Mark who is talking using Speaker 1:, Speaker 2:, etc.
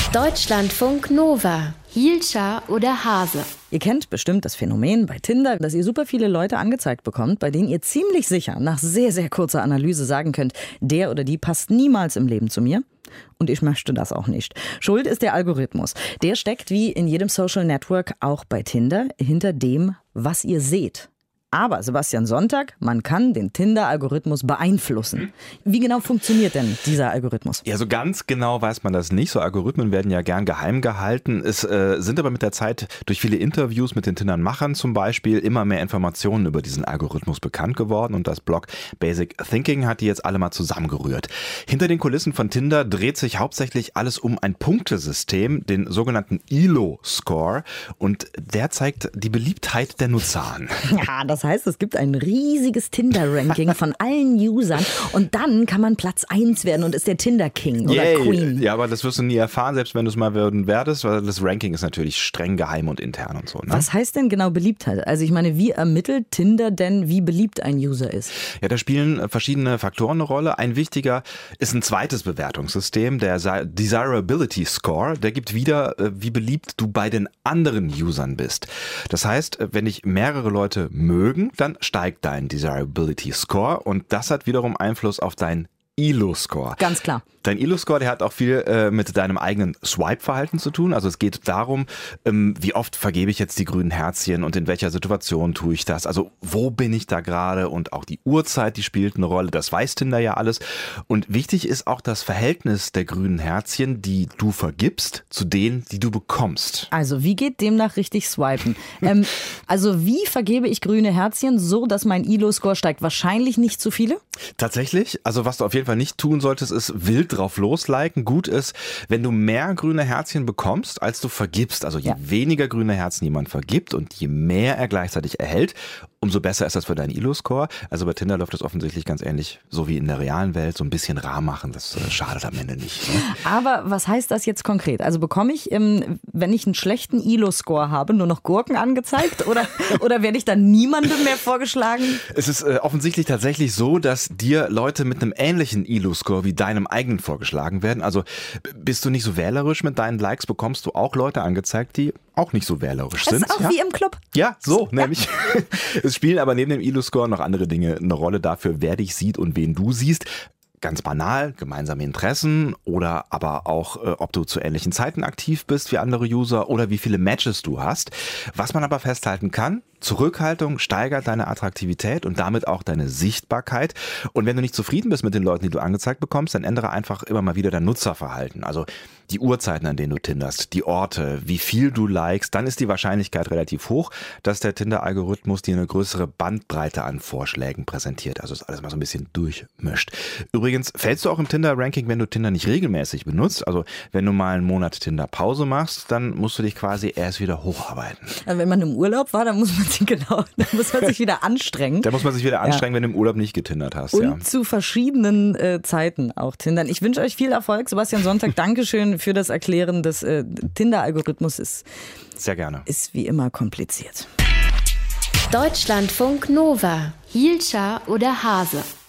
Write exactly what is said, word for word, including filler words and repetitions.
Speaker 1: Deutschlandfunk Nova. Hielscher oder Hase?
Speaker 2: Ihr kennt bestimmt das Phänomen bei Tinder, dass ihr super viele Leute angezeigt bekommt, bei denen ihr ziemlich sicher nach sehr, sehr kurzer Analyse sagen könnt, der oder die passt niemals im Leben zu mir. Und ich möchte das auch nicht. Schuld ist der Algorithmus. Der steckt wie in jedem Social Network auch bei Tinder hinter dem, was ihr seht. Aber Sebastian Sonntag, man kann den Tinder-Algorithmus beeinflussen. Wie genau funktioniert denn dieser Algorithmus?
Speaker 3: Ja, so ganz genau weiß man das nicht. So Algorithmen werden ja gern geheim gehalten. Es äh, sind aber mit der Zeit durch viele Interviews mit den Tindern-Machern zum Beispiel immer mehr Informationen über diesen Algorithmus bekannt geworden. Und das Blog Basic Thinking hat die jetzt alle mal zusammengerührt. Hinter den Kulissen von Tinder dreht sich hauptsächlich alles um ein Punktesystem, den sogenannten E L O-Score. Und der zeigt die Beliebtheit der Nutzer an.
Speaker 2: Ja, das heißt, es gibt ein riesiges Tinder-Ranking von allen Usern und dann kann man Platz eins werden und ist der Tinder-King oder
Speaker 3: Yay.
Speaker 2: Queen.
Speaker 3: Ja, aber das wirst du nie erfahren, selbst wenn du es mal werden werdest, weil das Ranking ist natürlich streng geheim und intern und so. Ne?
Speaker 2: Was heißt denn genau Beliebtheit? Also ich meine, wie ermittelt Tinder denn, wie beliebt ein User ist?
Speaker 3: Ja, da spielen verschiedene Faktoren eine Rolle. Ein wichtiger ist ein zweites Bewertungssystem, der Desirability Score. Der gibt wieder, wie beliebt du bei den anderen Usern bist. Das heißt, wenn dich mehrere Leute mögen, dann steigt dein Desirability Score und das hat wiederum Einfluss auf dein E L O-Score.
Speaker 2: Ganz klar.
Speaker 3: Dein E L O-Score, der hat auch viel äh, mit deinem eigenen Swipe-Verhalten zu tun. Also es geht darum, ähm, wie oft vergebe ich jetzt die grünen Herzchen und in welcher Situation tue ich das. Also wo bin ich da gerade und auch die Uhrzeit, die spielt eine Rolle. Das weiß Tinder ja alles. Und wichtig ist auch das Verhältnis der grünen Herzchen, die du vergibst, zu denen, die du bekommst.
Speaker 2: Also wie geht demnach richtig swipen? ähm, also wie vergebe ich grüne Herzchen so, dass mein E L O-Score steigt? Wahrscheinlich nicht zu viele?
Speaker 3: Tatsächlich. Also was du auf jeden Fall nicht tun solltest, ist wild drauf losliken. Gut ist, wenn du mehr grüne Herzchen bekommst, als du vergibst. Also je ja. weniger grüne Herzen jemand vergibt und je mehr er gleichzeitig erhält, umso besser ist das für deinen E L O-Score. Also bei Tinder läuft das offensichtlich ganz ähnlich, so wie in der realen Welt, so ein bisschen rar machen. Das äh, schadet am Ende nicht. Ne?
Speaker 2: Aber was heißt das jetzt konkret? Also bekomme ich, ähm, wenn ich einen schlechten E L O-Score habe, nur noch Gurken angezeigt? Oder, oder werde ich dann niemandem mehr vorgeschlagen?
Speaker 3: Es ist äh, offensichtlich tatsächlich so, dass dir Leute mit einem ähnlichen E L O-Score wie deinem eigenen vorgeschlagen werden. Also bist du nicht so wählerisch mit deinen Likes, bekommst du auch Leute angezeigt, die auch nicht so wählerisch sind.
Speaker 2: Das ist auch
Speaker 3: ja?
Speaker 2: wie im Club.
Speaker 3: Ja, so
Speaker 2: ja.
Speaker 3: nämlich. Es spielen aber neben dem E L O-Score noch andere Dinge eine Rolle dafür, wer dich sieht und wen du siehst. Ganz banal, gemeinsame Interessen oder aber auch, äh, ob du zu ähnlichen Zeiten aktiv bist wie andere User oder wie viele Matches du hast. Was man aber festhalten kann, Zurückhaltung steigert deine Attraktivität und damit auch deine Sichtbarkeit. Und wenn du nicht zufrieden bist mit den Leuten, die du angezeigt bekommst, dann ändere einfach immer mal wieder dein Nutzerverhalten. Also die Uhrzeiten, an denen du tinderst, die Orte, wie viel du likest, dann ist die Wahrscheinlichkeit relativ hoch, dass der Tinder-Algorithmus dir eine größere Bandbreite an Vorschlägen präsentiert. Also ist alles mal so ein bisschen durchmischt. Übrigens, fällst du auch im Tinder-Ranking, wenn du Tinder nicht regelmäßig benutzt? Also wenn du mal einen Monat Tinder-Pause machst, dann musst du dich quasi erst wieder hocharbeiten.
Speaker 2: Also wenn man im Urlaub war, dann muss man sich, genau, dann muss man sich wieder anstrengen.
Speaker 3: Da muss man sich wieder anstrengen,
Speaker 2: ja.
Speaker 3: wenn du im Urlaub nicht getindert hast.
Speaker 2: Und
Speaker 3: ja.
Speaker 2: zu verschiedenen äh, Zeiten auch tindern. Ich wünsche euch viel Erfolg. Sebastian Sonntag, Dankeschön für das Erklären des äh, Tinder-Algorithmus. Ist,
Speaker 3: Sehr gerne.
Speaker 2: Ist wie immer kompliziert.
Speaker 1: Deutschlandfunk Nova. Hielscher oder Hase?